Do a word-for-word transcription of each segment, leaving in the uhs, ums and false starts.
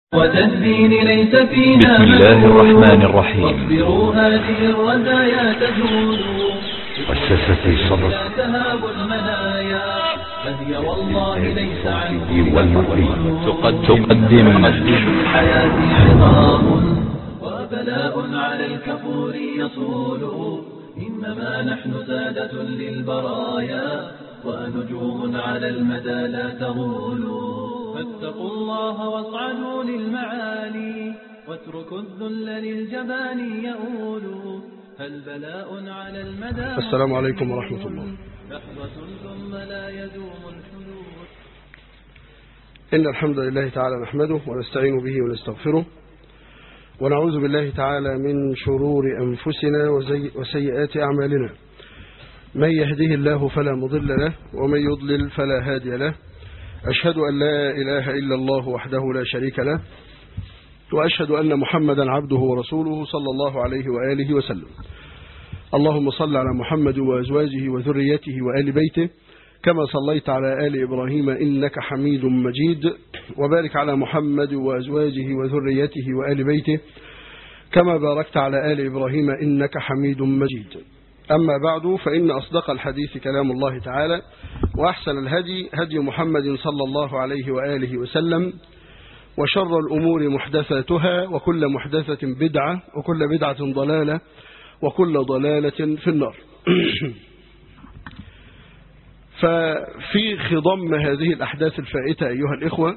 وتدين ليس فيها بسم الله الرحمن الرحيم. واصبروا هذه الرزايا تزول مؤسسة صدر تهاب المنايا فهي والله ليس عنه والمرئي تقدم حياتي خطاب وبلاء على الكفور يصول إنما نحن سادة للبرايا ونجوم على المدى لا تغول فاتقوا الله واصعدوا للمعالي واتركوا الذل للجبان يؤول هل بلاء على المدى. السلام عليكم ورحمة الله. لحظة ثم لا يدوم الحلول. إن الحمد لله تعالى نحمده ونستعين به ونستغفره ونعوذ بالله تعالى من شرور أنفسنا وسيئات أعمالنا. من يهده الله فلا مضل له ومن يضلل فلا هادي له. أشهد أن لا إله إلا الله وحده لا شريك له وأشهد أن محمدا عبده ورسوله صلى الله عليه وآله وسلم. اللهم صل على محمد وأزواجه وذريته وآل بيته كما صليت على آل إبراهيم إنك حميد مجيد وبارك على محمد وأزواجه وذريته وآل بيته كما باركت على آل إبراهيم إنك حميد مجيد. أما بعد فإن أصدق الحديث كلام الله تعالى وأحسن الهدي هدي محمد صلى الله عليه وآله وسلم وشر الأمور محدثاتها وكل محدثة بدعة وكل بدعة ضلالة وكل ضلالة في النار. ففي خضم هذه الأحداث الفائتة أيها الإخوة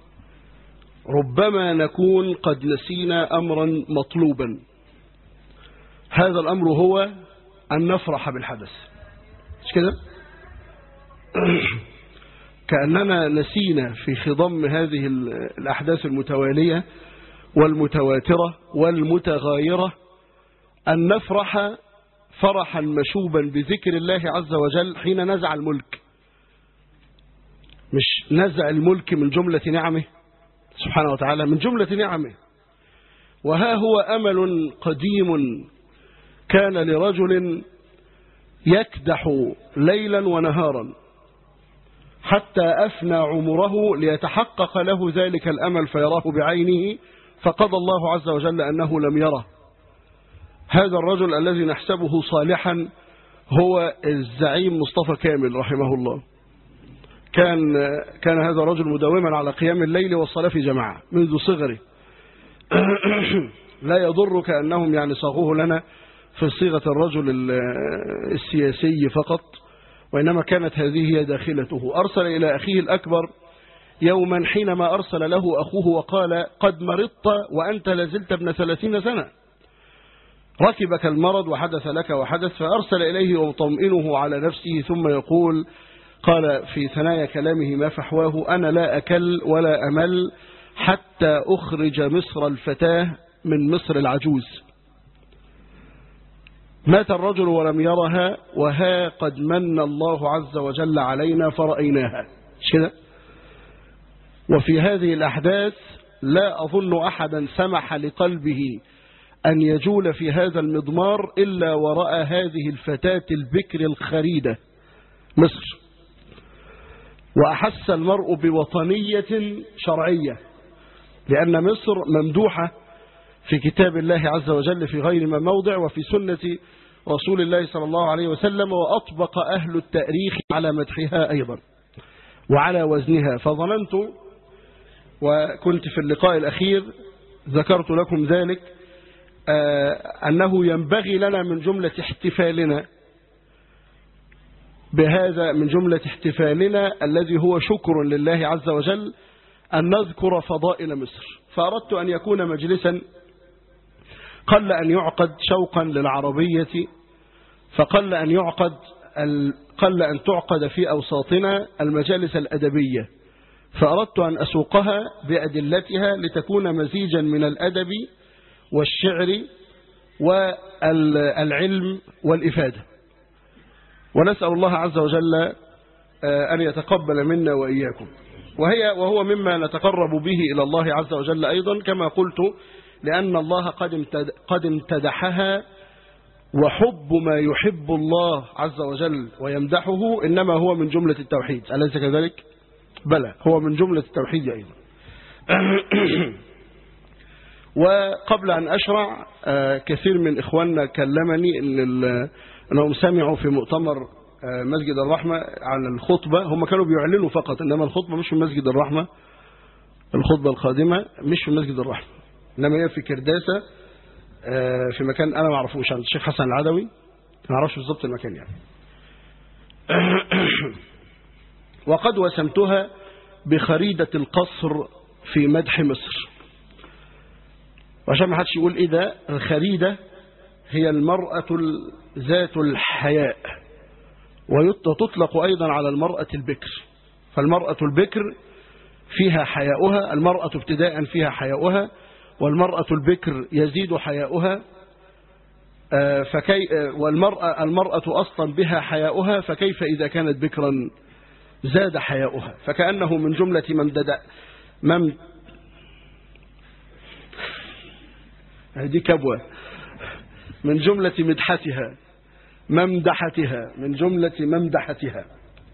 ربما نكون قد نسينا أمرا مطلوبا. هذا الأمر هو أن نفرح بالحدث، مش كده؟ كأننا نسينا في خضم هذه الأحداث المتوالية والمتواترة والمتغايرة أن نفرح فرحا مشوبا بذكر الله عز وجل حين نزع الملك. مش نزع الملك من جملة نعمه سبحانه وتعالى، من جملة نعمه. وها هو أمل قديم كان لرجل يكدح ليلا ونهارا حتى أفنى عمره ليتحقق له ذلك الأمل فيراه بعينه، فقضى الله عز وجل أنه لم يره. هذا الرجل الذي نحسبه صالحا هو الزعيم مصطفى كامل رحمه الله. كان كان هذا الرجل مداوما على قيام الليل والصلاة في جماعة منذ صغره. لا يضرك أنهم يعني صاغوه لنا في صيغة الرجل السياسي فقط، وإنما كانت هذه هي داخلته. أرسل إلى أخيه الأكبر يوما حينما أرسل له أخوه وقال قد مرضت وأنت لازلت ابن ثلاثين سنة، ركبك المرض وحدث لك وحدث. فأرسل إليه ويطمئنه على نفسه ثم يقول، قال في ثنايا كلامه ما فحواه: أنا لا أكل ولا أمل حتى أخرج مصر الفتاة من مصر العجوز. مات الرجل ولم يرها وها قد من الله عز وجل علينا فرأيناها. كده. وفي هذه الأحداث لا أظن أحدا سمح لقلبه أن يجول في هذا المضمار إلا ورأى هذه الفتاة البكر الخريدة مصر، وأحس المرء بوطنية شرعية، لأن مصر ممدوحة في كتاب الله عز وجل في غير ما موضع وفي سنة رسول الله صلى الله عليه وسلم، وأطبق أهل التاريخ على مدحها أيضا وعلى وزنها. فظننت وكنت في اللقاء الأخير ذكرت لكم ذلك أنه ينبغي لنا من جملة احتفالنا بهذا من جملة احتفالنا الذي هو شكر لله عز وجل أن نذكر فضائل مصر. فأردت أن يكون مجلسا قل أن يعقد شوقا للعربية، فقل أن يعقد قل أن تعقد في أوساطنا المجالس الأدبية، فأردت أن أسوقها بأدلتها لتكون مزيجا من الأدب والشعر والعلم والإفادة. ونسأل الله عز وجل أن يتقبل منا وإياكم. وهي وهو مما نتقرب به إلى الله عز وجل أيضا كما قلت، لأن الله قد امتدحها، وحب ما يحب الله عز وجل ويمدحه إنما هو من جملة التوحيد، أليس كذلك؟ بلى، هو من جملة التوحيد أيضا. وقبل أن أشرع كثير من إخواننا كلمني إن أنهم سمعوا في مؤتمر مسجد الرحمة على الخطبة، هم كانوا بيعلنوا فقط، إنما الخطبة مش في مسجد الرحمة، الخطبة القادمة مش في مسجد الرحمة، إنما هي في كرداسة في مكان أنا ما أعرفوش، عند الشيخ حسن العدوي، ما أعرفش بالضبط المكان يعني. وقد وسمتها بخريدة القصر في مدح مصر، وعشان ما حدش يقول إيه ده، الخريدة هي المرأة ذات الحياء، وتطلق أيضا على المرأة البكر، فالمرأة البكر فيها حياؤها، المرأة ابتداء فيها حياؤها، والمرأة البكر يزيد حياؤها، فكي والمرأة المرأة أصلا بها حياؤها، فكيف إذا كانت بكرا زاد حياؤها، فكأنه من جملة ممدد مم هذه كبوة، من جملة مدحتها ممدحتها، من جملة ممدحتها.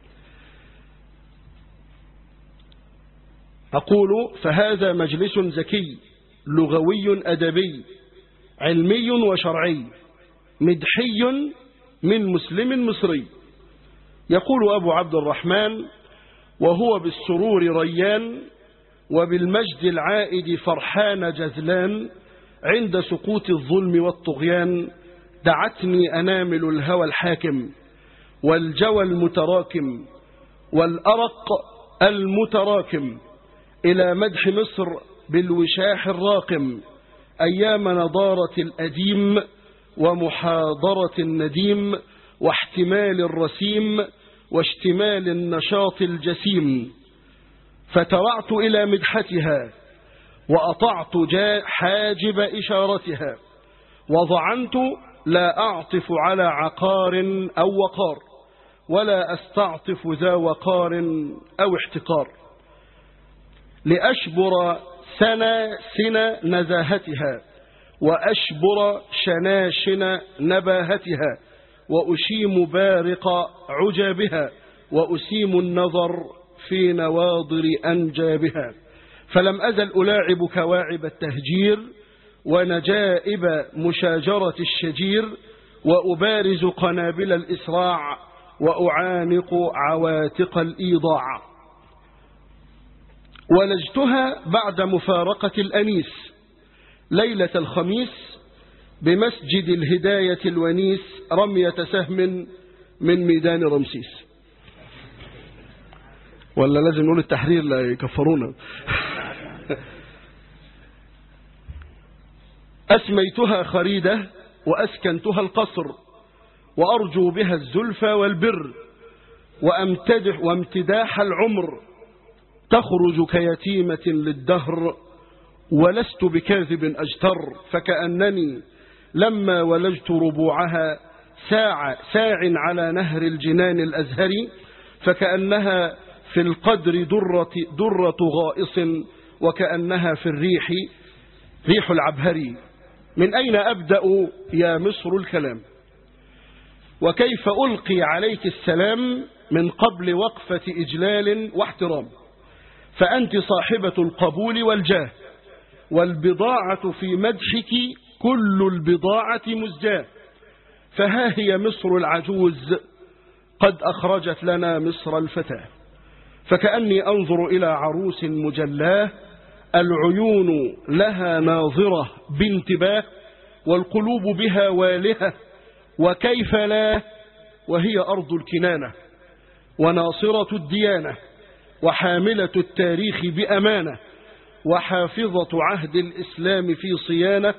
أقول فهذا مجلس ذكي لغوي أدبي علمي وشرعي مدحي من مسلم مصري. يقول أبو عبد الرحمن وهو بالسرور ريان وبالمجد العائد فرحان جذلان، عند سقوط الظلم والطغيان دعتني أنامل الهوى الحاكم والجوى المتراكم والأرق المتراكم إلى مدح مصر بالوشاح الراقم، أيام نضارة الأديم ومحاضرة النديم واحتمال الرسيم واشتمال النشاط الجسيم، فترعت إلى مدحتها وأطعت حاجب إشارتها، وضعنت لا أعطف على عقار أو وقار، ولا أستعطف ذا وقار أو احتقار، لأشبر سنا سنا نزاهتها وأشبر شناشن نباهتها، وأشيم بارق عجابها وأسيم النظر في نواضر أنجابها، فلم أزل ألاعب كواعب التهجير ونجائب مشاجرة الشجير، وأبارز قنابل الإسراع وأعانق عواتق الإيضاع، ولجتها بعد مفارقة الأنيس ليلة الخميس بمسجد الهداية الونيس رمية سهم من ميدان رمسيس. ولا لازم نقول التحرير لا يكفرونا. أسميتها خريدة وأسكنتها القصر، وأرجو بها الزلفى والبر وأمتدح وامتداح العمر، تخرج كيتيمة للدهر ولست بكاذب أجتر، فكأنني لما ولجت ربوعها ساع, ساع على نهر الجنان الأزهري، فكأنها في القدر درة, درة غائص، وكأنها في الريح ريح العبهري. من أين أبدأ يا مصر الكلام؟ وكيف ألقي عليك السلام من قبل وقفة إجلال واحترام؟ فأنت صاحبة القبول والجاه، والبضاعة في مدحك كل البضاعة مزجاة، فها هي مصر العجوز قد أخرجت لنا مصر الفتاة، فكأني أنظر إلى عروس مجلاه العيون لها ناظرة بانتباه، والقلوب بها والهة، وكيف لا وهي أرض الكنانة وناصرة الديانة وحاملة التاريخ بأمانة وحافظة عهد الإسلام في صيانة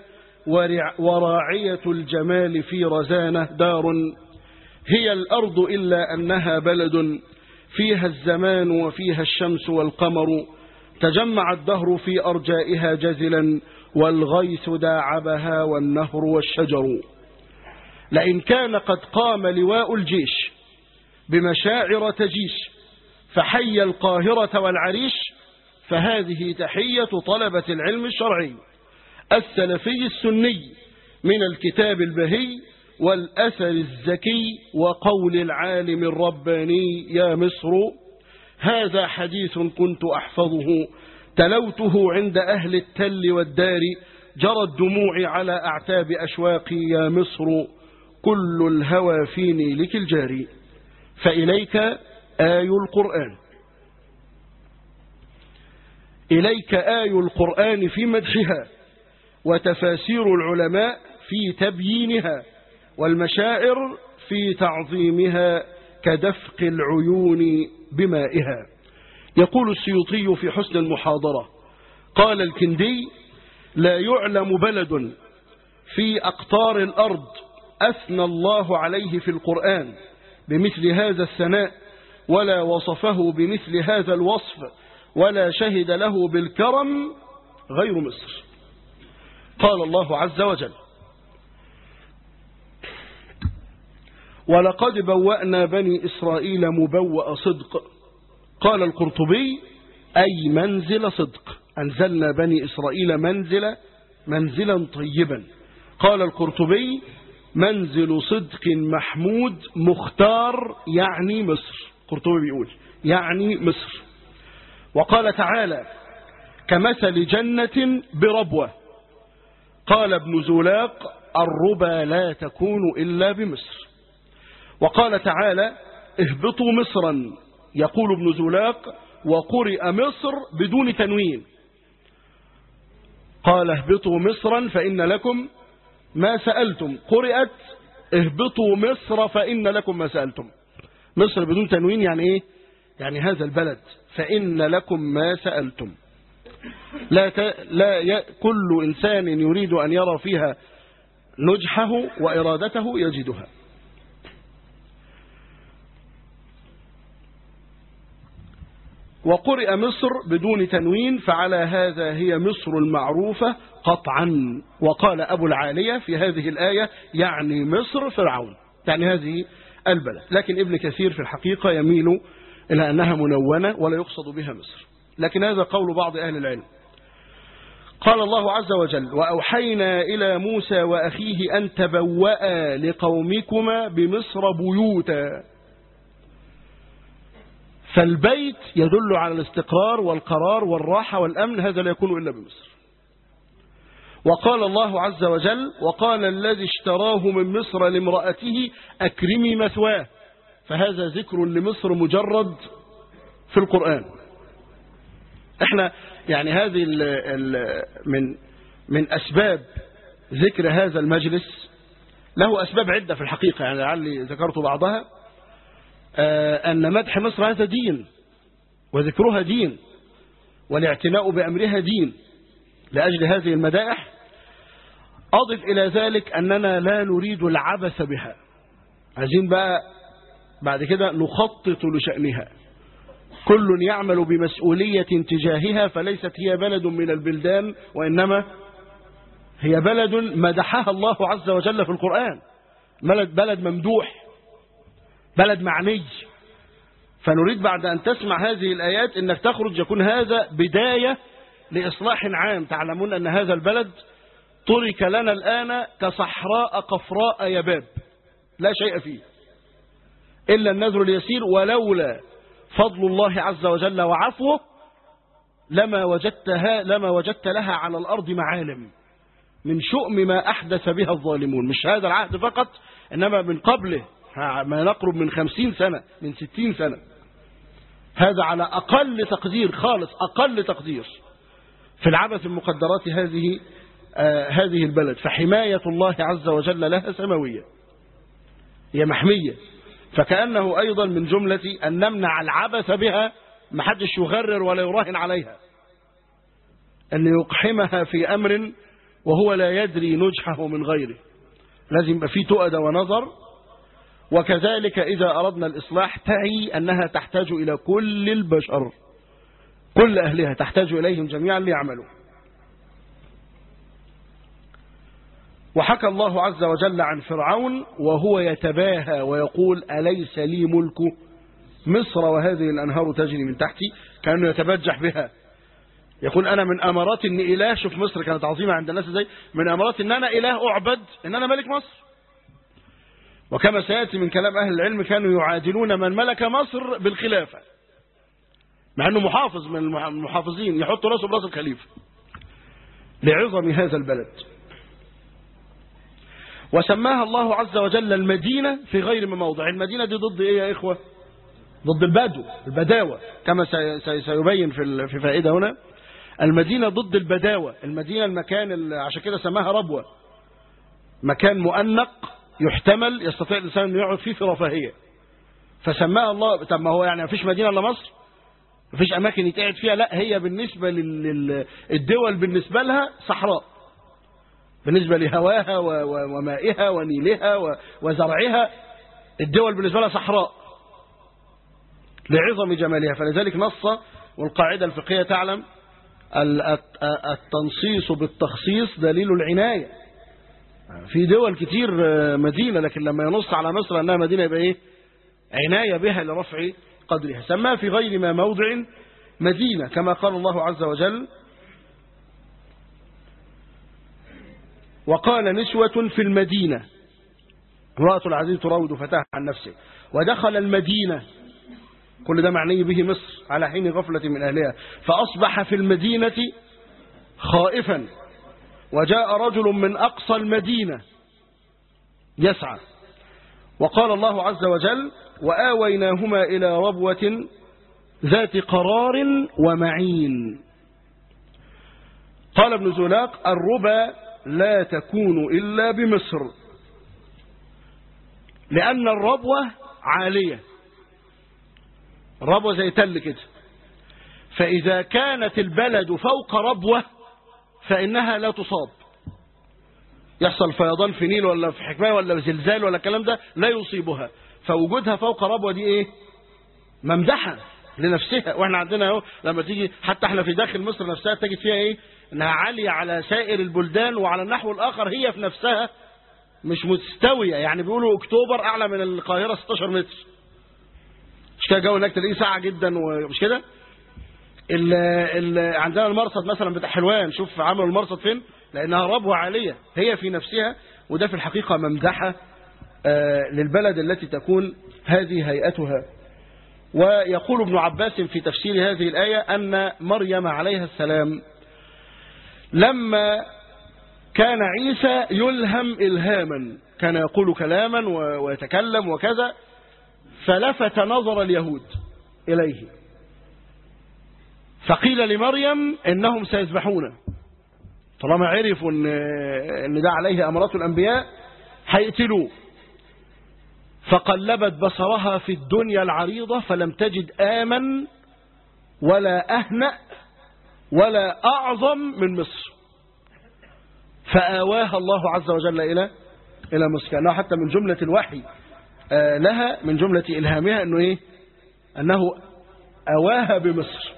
وراعية الجمال في رزانة. دار هي الأرض إلا أنها بلد فيها الزمان وفيها الشمس والقمر، تجمع الدهر في أرجائها جزلا والغيث داعبها والنهر والشجر. لئن كان قد قام لواء الجيش بمشاعر تجيش فحي القاهرة والعريش، فهذه تحية طلبة العلم الشرعي السلفي السني من الكتاب البهي والأثر الزكي وقول العالم الرباني. يا مصر هذا حديث كنت أحفظه تلوته عند أهل التل والدار، جرى الدموع على أعتاب أشواقي يا مصر، كل الهوى في نيلك الجاري، فإليك آي القرآن. إليك آي القرآن في مدحها، وتفاسير العلماء في تبيينها، والمشاعر في تعظيمها كدفق العيون بمائها. يقول السيوطي في حسن المحاضرة: قال الكندي: لا يعلم بلد في أقطار الأرض أثنى الله عليه في القرآن بمثل هذا الثناء، ولا وصفه بمثل هذا الوصف، ولا شهد له بالكرم غير مصر. قال الله عز وجل: ولقد بوأنا بني إسرائيل مبوأ صدق. قال القرطبي: أي منزل صدق، أنزلنا بني إسرائيل منزل منزلا طيبا. قال القرطبي: منزل صدق محمود مختار، يعني مصر. القرطبي بيقول يعني مصر. وقال تعالى: كمثل جنة بربوة. قال ابن زولاق: الربا لا تكون إلا بمصر. وقال تعالى: اهبطوا مصرا. يقول ابن زولاق: وقرئ مصر بدون تنوين. قال: اهبطوا مصرا فإن لكم ما سألتم. قرئت: اهبطوا مصر فإن لكم ما سألتم. مصر بدون تنوين يعني ايه؟ يعني هذا البلد، فإن لكم ما سألتم. لا, ت... لا ي... كل إنسان يريد أن يرى فيها نجحه وإرادته يجدها. وقرئ مصر بدون تنوين، فعلى هذا هي مصر المعروفة قطعا. وقال أبو العالية في هذه الآية: يعني مصر فرعون، يعني هذه البلد. لكن ابن كثير في الحقيقة يميل إلى أنها منونة ولا يقصد بها مصر، لكن هذا قول بعض أهل العلم. قال الله عز وجل: وأوحينا إلى موسى وأخيه أن تبوأ لقومكما بمصر بيوتا. فالبيت يدل على الاستقرار والقرار والراحة والأمن، هذا لا يكون إلا بمصر. وقال الله عز وجل: وقال الذي اشتراه من مصر لامرأته أكرمي مثواه. فهذا ذكر لمصر مجرد في القرآن. احنا يعني هذه ال ال من من أسباب ذكر هذا المجلس، له أسباب عدة في الحقيقة، يعني لعلي ذكرت بعضها. أن مدح مصر هذا دين، وذكرها دين، والاعتناء بأمرها دين. لأجل هذه المدائح أضف إلى ذلك أننا لا نريد العبث بها، عايزين بقى بعد كده نخطط لشأنها. كل يعمل بمسؤولية تجاهها، فليست هي بلد من البلدان، وإنما هي بلد مدحها الله عز وجل في القرآن، بلد, بلد ممدوح، بلد معني. فنريد بعد أن تسمع هذه الآيات أنك تخرج يكون هذا بداية لإصلاح عام. تعلمون أن هذا البلد ترك لنا الآن كصحراء قفراء يباب، لا شيء فيه إلا النذر اليسير، ولولا فضل الله عز وجل وعفوه لما وجدتها لما وجدت لها على الأرض معالم من شؤم ما أحدث بها الظالمون. مش هذا العهد فقط، إنما من قبله ما نقرب من خمسين سنة، من ستين سنة. هذا على أقل تقدير خالص، أقل تقدير في العبث المقدرات هذه آه هذه البلد. فحماية الله عز وجل لها سماوية، هي محمية. فكأنه أيضا من جملة أن نمنع العبث بها، محدش يغرر ولا يراهن عليها، أن يقحمها في أمر وهو لا يدري نجحه من غيره. لازم يبقى فيه تؤدى ونظر. وكذلك إذا أردنا الإصلاح تعي أنها تحتاج إلى كل البشر، كل أهلها تحتاج إليهم جميعا ليعملوا. وحكى الله عز وجل عن فرعون وهو يتباهى ويقول: أليس لي ملك مصر وهذه الأنهار تجري من تحتي. كأنه يتبجح بها، يقول: أنا من أمارات أن إله. شوف مصر كانت عظيمة عند الناس ازاي، من أمارات أن أنا إله أعبد، أن أنا ملك مصر. وكما سيأتي من كلام أهل العلم كانوا يعادلون من ملك مصر بالخلافة، مع أنه محافظ من المحافظين، يحط راسه براس الخليفة. لعظم هذا البلد. وسماها الله عز وجل المدينة في غير موضع. المدينة دي ضد ايه يا إخوة؟ ضد البدو، البداوة، كما سيبين في في فائدة هنا. المدينة ضد البداوة. المدينة المكان، عشان كده سماها ربوة، مكان مؤنق يحتمل يستطيع الإنسان أن يقعد فيه في رفاهية، فسماها الله. طب ما هو يعني مفيش مدينة إلا مصر؟ مفيش أماكن يتقعد فيها؟ لا، هي بالنسبة للدول بالنسبة لها صحراء، بالنسبة لهواها ومائها ونيلها وزرعها، الدول بالنسبة لها صحراء لعظم جمالها. فلذلك نص، والقاعدة الفقهية تعلم التنصيص بالتخصيص دليل العناية. في دول كتير مدينة، لكن لما ينص على مصر أنها مدينة يبقى إيه؟ عناية بها لرفع قدرها. سماها في غير ما موضع مدينة، كما قال الله عز وجل: وقال نسوة في المدينة، امرأة العزيز تراود فتاها عن نفسه، ودخل المدينة، كل ده معني به مصر على حين غفلة من أهلها، فأصبح في المدينة خائفا، وجاء رجل من أقصى المدينة يسعى. وقال الله عز وجل: وآويناهما إلى ربوة ذات قرار ومعين. قال ابن زلاق: الربا لا تكون إلا بمصر، لأن الربوة عالية، الربوة زي تل كده، فإذا كانت البلد فوق ربوة فإنها لا تصاب، يحصل فيضان في نيل ولا في حكماية ولا زلزال ولا الكلام ده لا يصيبها، فوجودها فوق ربوة دي ايه؟ ممدحة لنفسها. واحنا عندنا اهو لما تيجي حتى احنا في داخل مصر نفسها تجد فيها ايه؟ انها عالية على سائر البلدان، وعلى النحو الاخر هي في نفسها مش مستوية. يعني بيقولوا اكتوبر اعلى من القاهرة ستاشر متر، مش كده؟ جو هناك تلاقيه ساعة جدا، ومش كده؟ ال ال عندنا المرصد مثلا بتاع حلوان، شوف عملوا المرصد فين، لانها ربوة عالية هي في نفسها، وده في الحقيقة ممدحة آه للبلد التي تكون هذه هيئتها. ويقول ابن عباس في تفسير هذه الآية أن مريم عليها السلام لما كان عيسى يلهم إلهاما، كان يقول كلاما ويتكلم وكذا، فلفت نظر اليهود إليه، فقيل لمريم إنهم سيذبحونه، طالما عرفوا إن, إن ده عليه أمرات الأنبياء هيقتلوه. فقلبت بصرها في الدنيا العريضة فلم تجد آمن ولا أهنأ ولا أعظم من مصر، فآواها الله عز وجل إلى إلى مصر، كأنه حتى من جملة الوحي لها، من جملة إلهامها أنه إيه؟ أنه أواها بمصر.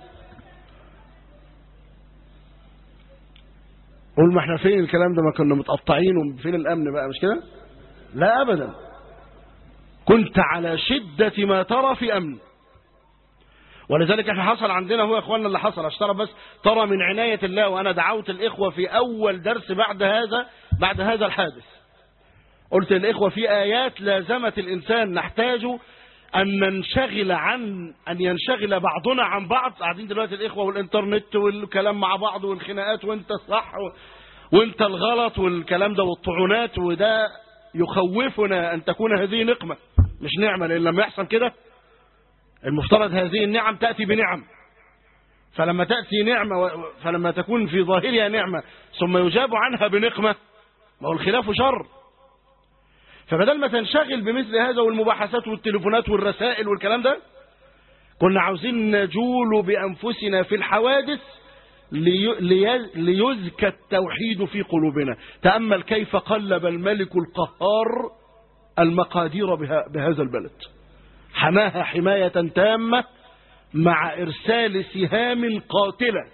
قول ما احنا فين الكلام ده؟ ما كنا متقطعين، وفين الأمن بقى؟ مش كده؟ لا أبدا، كنت على شدة ما ترى في أمن. ولذلك احنا حصل عندنا هو يا اخواننا اللي حصل، اشترى بس ترى من عناية الله. وانا دعوت الاخوة في اول درس بعد هذا بعد هذا الحادث، قلت الاخوة في ايات لازمت الانسان نحتاج ان ننشغل عن ان ينشغل بعضنا عن بعض. قاعدين دلوقتي الاخوة والانترنت والكلام مع بعض والخناقات، وانت الصح وانت الغلط والكلام ده والطعونات، وده يخوفنا ان تكون هذه نقمة مش نعمة. لان لما يحصل كده المفترض هذه النعم تأتي بنعم، فلما تأتي نعمة فلما تكون في ظاهرها نعمة ثم يجاب عنها بنقمة، ما هو الخلاف شر. فبدل ما تنشغل بمثل هذا والمباحثات والتليفونات والرسائل والكلام ده، كنا عاوزين نجول بأنفسنا في الحوادث ليزكى التوحيد في قلوبنا. تأمل كيف قلب الملك القهار المقادير بهذا البلد، حماها حماية تامة مع إرسال سهام قاتلة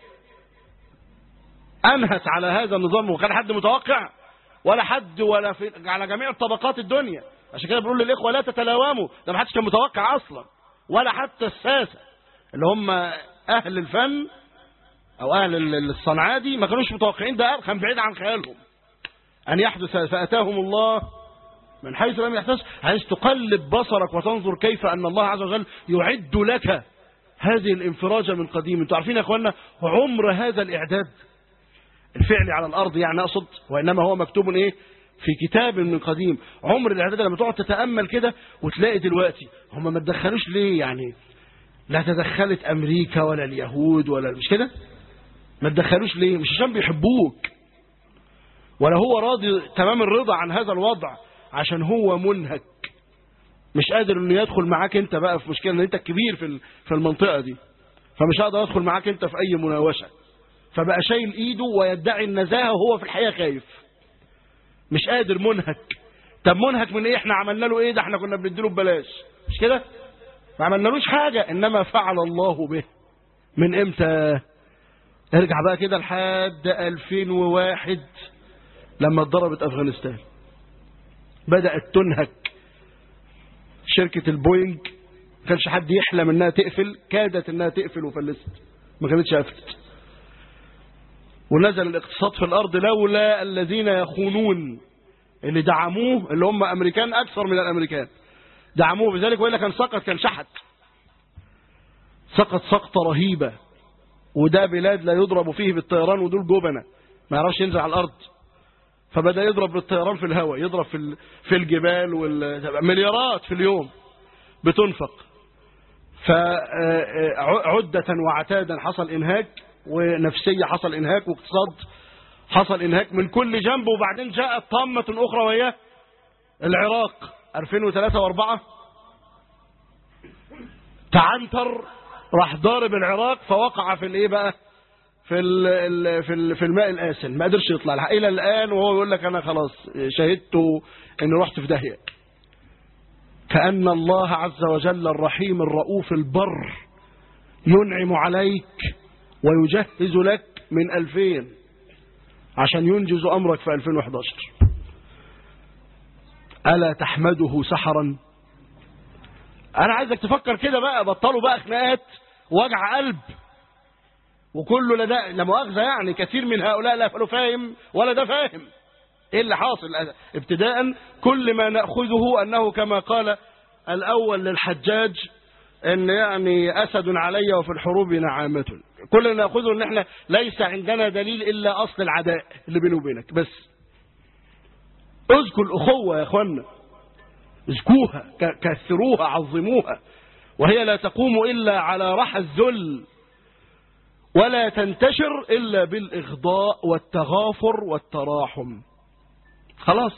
أنهت على هذا النظام. وكان حد متوقع؟ ولا حد، ولا في على جميع طبقات الدنيا. عشان كده بنقول للإخوة لا تتلاوموا، ده ما حدش كان متوقع أصلا، ولا حتى الساسة اللي هم أهل الفن أو أهل الصنعة دي ما كانوش متوقعين، ده كان بعيد عن خيالهم أن يحدث. فأتاهم الله من حيث لم يحتسب. عايز تقلب بصرك وتنظر كيف أن الله عز وجل يعد لك هذه الانفراجة من قديم. انتوا عارفين يا أخوانا عمر هذا الإعداد؟ الفعلي على الأرض يعني أقصد، وإنما هو مكتوب إيه في كتاب من قديم. عمر الإعداد لما تقعد تتأمل كده وتلاقي دلوقتي هم ما تدخلوش ليه؟ يعني لا تدخلت أمريكا ولا اليهود ولا مش كده، ما تدخلوش ليه؟ مش عشان بيحبوك، ولا هو راضي تمام الرضا عن هذا الوضع، عشان هو منهك مش قادر انه يدخل معاك انت بقى في مشكلة ان انت الكبير في في المنطقة دي، فمش هقدر ادخل معاك انت في اي مناوشة، فبقى شايل ايده ويدعي النزاهة وهو في الحقيقة خايف مش قادر، منهك. طب منهك من ايه؟ احنا عملنا له ايه؟ ده احنا كنا بنديله ببلاش مش كده، ما عملنالوش حاجة، انما فعل الله به من امتى؟ ارجع بقى كده لحد ألفين وواحد لما اتضربت افغانستان بدأت تنهك شركة البوينج، ما كانش حد يحلم انها تقفل، كادت انها تقفل وفلست، ما كانتش قفلت. ونزل الاقتصاد في الارض لولا الذين يخونون اللي دعموه، اللي هم امريكان اكثر من الامريكان دعموه بذلك، وإلا كان سقط، كان شحت، سقط سقطة رهيبة. وده بلاد لا يضرب فيه بالطيران، ودول جبنة ما يعرفش ينزل على الارض، فبدأ يضرب بالطيران في الهواء، يضرب في في الجبال، مليارات في اليوم بتنفق. فعدة وعتادا حصل انهاك، ونفسية حصل انهاك، واقتصاد حصل انهاك من كل جنب. وبعدين جاءت طامة اخرى وهي العراق ألفين وثلاثة وأربعة، تعنتر راح ضارب العراق فوقع في الايه بقى في ال في في الماء الآسن، ما قدرش يطلع لها الى الان، وهو يقول لك انا خلاص شهدت اني رحت في داهيه. كأن الله عز وجل الرحيم الرؤوف البر ينعم عليك ويجهز لك من ألفين عشان ينجز امرك في ألفين وإحدى عشر. ألا تحمده سحرا؟ انا عايزك تفكر كده بقى، بطلوا بقى خناقات وجع قلب وكله لا ده لا مؤاخذه، يعني كثير من هؤلاء لا فاهم ولا ده فاهم ايه اللي حاصل. ابتداء كل ما ناخذه انه كما قال الاول للحجاج ان يعني اسد علي وفي الحروب نعامه، كل اللي ناخذه ان احنا ليس عندنا دليل الا اصل العداء اللي بيني وبينك بس. اذكوا الاخوه يا اخوانا، اذكوها، كثروها، عظموها، وهي لا تقوم الا على رحى الذل، ولا تنتشر إلا بالإغضاء والتغافر والتراحم. خلاص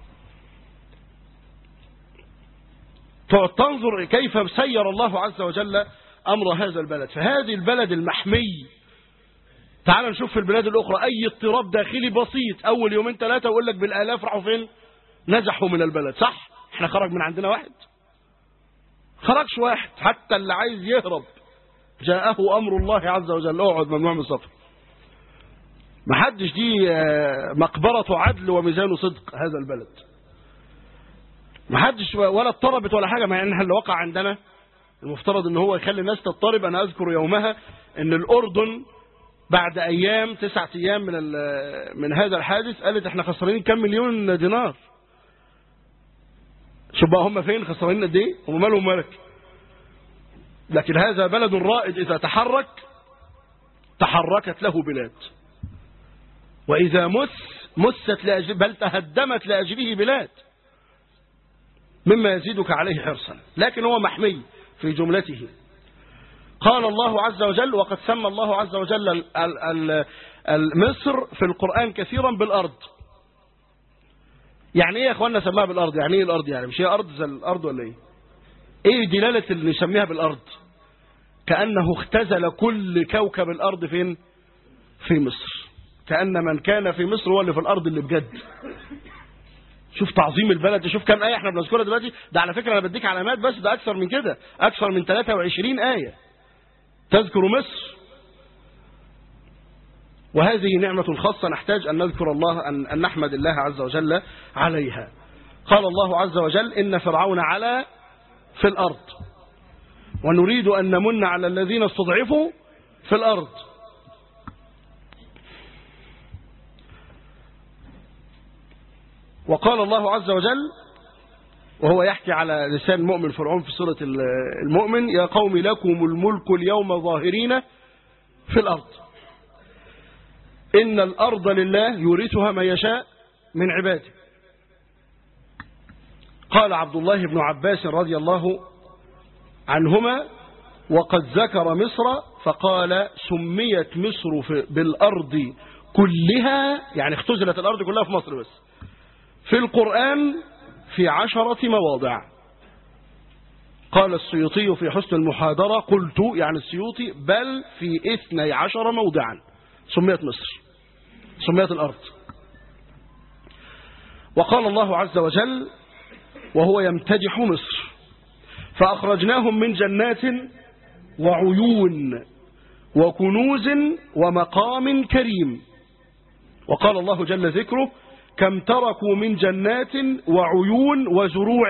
تنظر كيف سير الله عز وجل أمر هذا البلد. فهذه البلد المحمي، تعال نشوف في البلاد الأخرى أي اضطراب داخلي بسيط أول يومين ثلاثة ويقول لك بالآلاف راحوا فين؟ نزحوا من البلد. صح؟ احنا خرج من عندنا واحد؟ خرجش واحد، حتى اللي عايز يهرب جاءه أمر الله عز وجل، اقعد ممنوع من السفر. ما حدش، دي مقبرة عدل وميزان صدق هذا البلد، ما حدش ولا اضطربت ولا حاجة. مع ان اللي وقع عندنا المفترض ان هو يخلي الناس تضطرب. انا اذكر يومها ان الاردن بعد ايام تسعة ايام من من هذا الحادث قالت احنا خسرانين كم مليون دينار. شوف بقى هم فين خسرانين قد ايه، هم مالهم مالك. لكن هذا بلد رائد، إذا تحرك تحركت له بلاد، وإذا مس مست لأجل بل تهدمت لأجله بلاد، مما يزيدك عليه حرصا. لكن هو محمي في جملته. قال الله عز وجل، وقد سمى الله عز وجل مصر في القرآن كثيرا بالأرض. يعني ايه يا اخوانا سماها بالأرض؟ يعني ايه الأرض؟ يعني مش هي أرض زي الأرض ولا ايه؟ ايه دلالة اللي يسميها بالارض؟ كأنه اختزل كل كوكب الارض فين؟ في مصر. كأن من كان في مصر هو اللي في الارض اللي بجد. شوف تعظيم البلد، شوف كم آية احنا بنذكرها دلوقتي. ده على فكرة انا بديك علامات بس، ده اكثر من كده، اكثر من ثلاثة وعشرين آية تذكر مصر. وهذه نعمة خاصة نحتاج ان نذكر الله، ان, أن نحمد الله عز وجل عليها. قال الله عز وجل إن فرعون علا في الأرض ونريد أن نمن على الذين استضعفوا في الأرض. وقال الله عز وجل وهو يحكي على لسان المؤمن فرعون في سورة المؤمن: يا قوم لكم الملك اليوم ظاهرين في الأرض. إن الأرض لله يورثها من يشاء من عباده. قال عبد الله بن عباس رضي الله عنهما: وقد ذكر مصر فقال: سميت مصر بالأرض كلها، يعني اختزلت الأرض كلها في مصر بس، في القرآن في عشرة مواضع. قال السيوطي في حسن المحاضرة: قلت، يعني السيوطي، بل في اثني عشر موضعا سميت مصر، سميت الأرض. وقال الله عز وجل وهو يمتدح مصر: فأخرجناهم من جنات وعيون وكنوز ومقام كريم. وقال الله جل ذكره: كم تركوا من جنات وعيون وزروع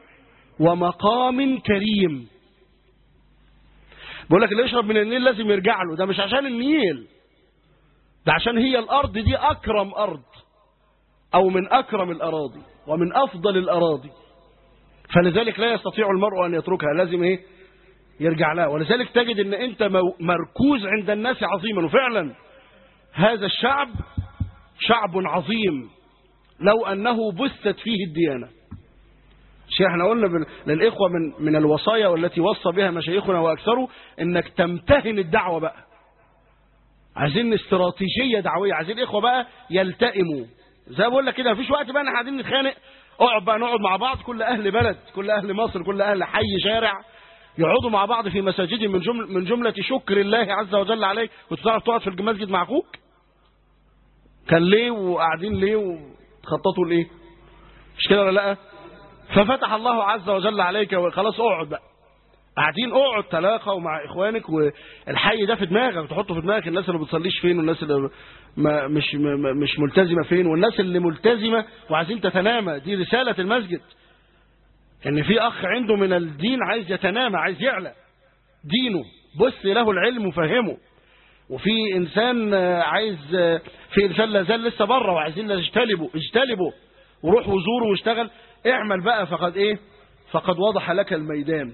ومقام كريم. بقول لك اللي يشرب من النيل لازم يرجع له، ده مش عشان النيل، ده عشان هي الأرض دي أكرم أرض، أو من أكرم الأراضي ومن أفضل الأراضي، فلذلك لا يستطيع المرء أن يتركها، لازم إيه؟ يرجع لها. ولذلك تجد أن أنت مركوز عند الناس عظيما، وفعلا هذا الشعب شعب عظيم لو أنه بثت فيه الديانة. شيء احنا قلنا للإخوة من من الوصايا والتي وصى بها مشايخنا وأكثره، إنك تمتهن الدعوة بقى. عايزين استراتيجية دعوية، عايزين الإخوة بقى يلتئموا. زي ما بقول لك كده، مفيش وقت بقى احنا قاعدين نتخانق، اقعد بقى نقعد مع بعض، كل أهل بلد، كل أهل مصر، كل أهل حي شارع، يقعدوا مع بعض في مساجد من جملة من جملة شكر الله عز وجل عليك. كنت تعرف تقعد في المسجد مع أخوك؟ كان ليه وقاعدين ليه وتخططوا لإيه؟ مش كده ولا لأ؟ ففتح الله عز وجل عليك وخلاص اقعد بقى، قاعدين اقعد تلاقوا مع إخوانك، والحي ده في دماغك، تحطه في دماغك الناس اللي بتصليش فين، والناس اللي ما مش ما مش ملتزمة فين، والناس اللي ملتزمة وعايزين تتنامى. دي رسالة المسجد، ان في اخ عنده من الدين عايز يتنامى، عايز يعلى دينه، بث له العلم وفهمه. وفي انسان عايز، في انسان لا زال لسه بره وعايزين نجتلبه، اجتلبه وروح وزوره واشتغل، اعمل بقى، فقد ايه؟ فقد وضح لك الميدان.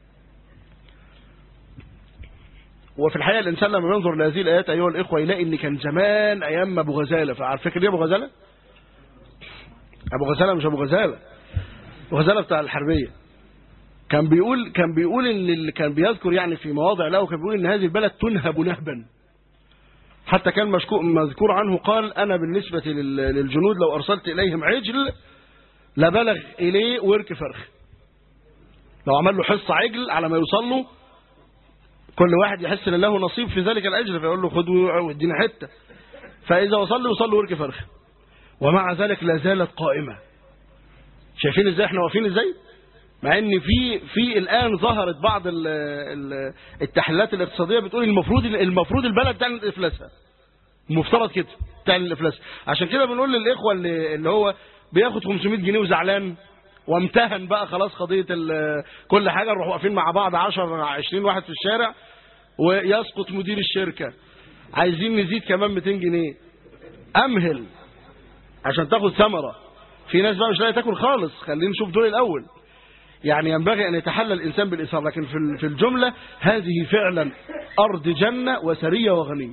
وفي الحقيقه الانسان لما ينظر لهذه الايات ايها الاخوه يلاقي ان كان زمان ايام ابو غزاله. فعارف فكر ايه ابو غزاله؟ ابو غزاله مش ابو غزاله، ابو غزاله بتاع الحربيه. كان بيقول كان بيقول ان اللي كان بيذكر يعني في مواضع له، كان بيقول ان هذه البلد تنهب نهبا. حتى كان مذكور عنه قال: انا بالنسبه للجنود لو ارسلت اليهم عجل لبلغ اليه ورك فرخ. لو عمل له حصه عجل على ما يوصل له، كل واحد يحس ان له نصيب في ذلك العجل، فيقول له خد وادينا حته، فاذا وصل له يوصل له ورك فرخ. ومع ذلك لا زالت قائمه. شايفين ازاي احنا واقفين ازاي؟ مع ان في في الان ظهرت بعض ال ال التحليلات الاقتصاديه بتقول المفروض المفروض البلد تعلن افلاسها، المفترض كده تعلن افلاسها. عشان كده بنقول للاخوه اللي اللي هو بياخد خمسمائة جنيه وزعلان وامتهن بقى خلاص قضيه كل حاجه، نروح واقفين مع بعض عشرة عشرين واحد في الشارع، ويسقط مدير الشركه، عايزين نزيد كمان مئتين جنيه، امهل عشان تاخد ثمره. في ناس بقى مش لاقيه تاكل خالص، خلينا نشوف دول الاول. يعني ينبغي أن يتحلى الإنسان بالإثار، لكن في الجملة هذه فعلا أرض جنة وسرية وغنية.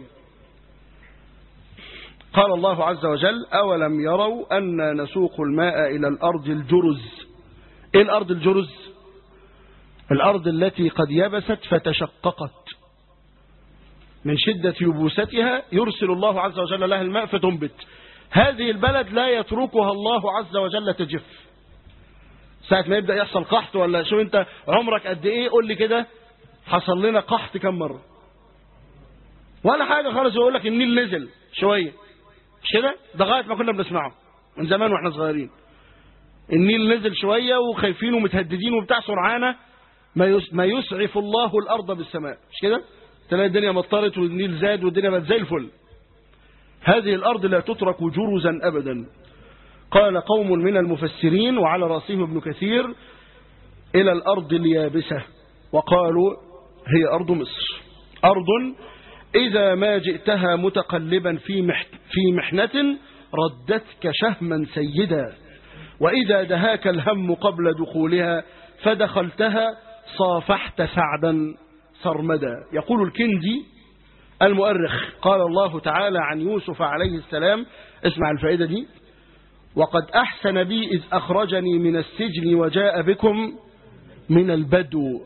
قال الله عز وجل: أولم يروا أن نسوق الماء إلى الأرض الجرز. إيه الأرض الجرز؟ الأرض التي قد يبست فتشققت من شدة يبوستها، يرسل الله عز وجل لها الماء فتنبت. هذه البلد لا يتركها الله عز وجل تجف. ساعة ما يبدأ يحصل قحط، ولا شو انت عمرك قد ايه قول لي كده حصل لنا قحط كم مرة؟ ولا حاجة خالص. يقول لك النيل نزل شوية، مش كده؟ ده غاية ما كنا بنسمعه من زمان واحنا صغيرين. النيل نزل شوية وخايفين ومتهددين وبتاع، سرعانة ما يسعف الله الأرض بالسماء، مش كده؟ تلاقي الدنيا مطرت والنيل زاد والدنيا بقت زي الفل. هذه الأرض لا تترك جرزا أبدا. قال قوم من المفسرين وعلى رأسهم ابن كثير: إلى الأرض اليابسة، وقالوا هي أرض مصر. أرض إذا ما جئتها متقلبا في محن في محنة ردتك شهما سيدا، وإذا دهاك الهم قبل دخولها فدخلتها صافحت سعدا سرمدا. يقول الكندي: المؤرخ قال الله تعالى عن يوسف عليه السلام، اسمع الفائدة دي: وقد أحسن بي إذ أخرجني من السجن وجاء بكم من البدو.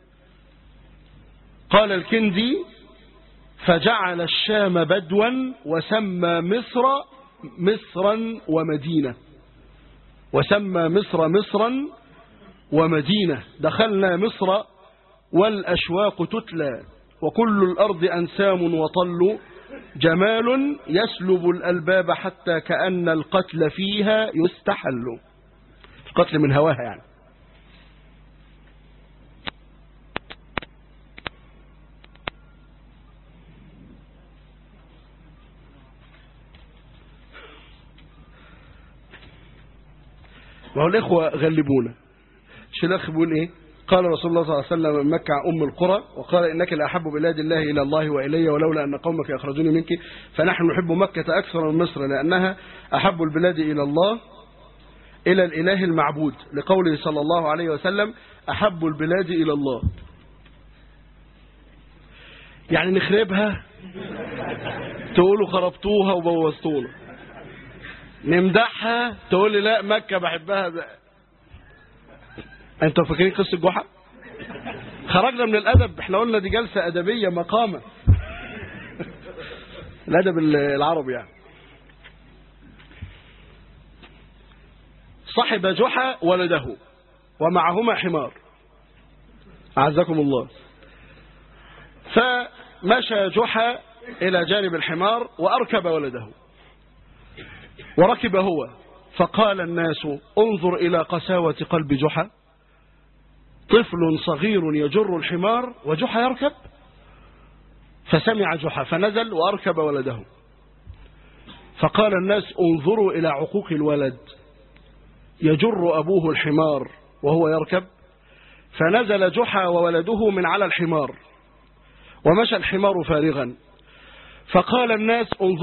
قال الكندي: فجعل الشام بدوا وسمى مصر مصرا ومدينة، وسمى مصر مصرا ومدينة. دخلنا مصر والأشواق تتلى، وكل الأرض أنسام وطل، جمال يسلب الألباب حتى كأن القتل فيها يستحل. القتل من هواها يعني. وهو الإخوة غلبونا. الشيخ بيقول إيه؟ قال رسول الله صلى الله عليه وسلم: مكة أم القرى، وقال: إنك لأحب بلاد الله إلى الله وإلي، ولولا أن قومك يخرجوني منك فنحن نحب مكة أكثر من مصر، لأنها أحب البلاد إلى الله، إلى الإله المعبود، لقوله صلى الله عليه وسلم: أحب البلاد إلى الله. يعني نخربها، تقولوا خربتوها وبوظتونا. نمدحها، تقول لي لا مكة بحبها بقى. انتوا فاكرين قصة جحا؟ خرجنا من الأدب، احنا قلنا دي جلسة أدبية مقامة. الأدب العربي يعني. صحب جحا ولده ومعهما حمار، أعزكم الله. فمشى جحا إلى جانب الحمار وأركب ولده، وركب هو، فقال الناس: انظر إلى قساوة قلب جحا، طفل صغير يجر الحمار وجحا يركب. فسمع جحا فنزل وأركب ولده، فقال الناس: انظروا إلى عقوق الولد، يجر أبوه الحمار وهو يركب. فنزل جحا وولده من على الحمار، ومشى الحمار فارغا. فقال الناس: انظروا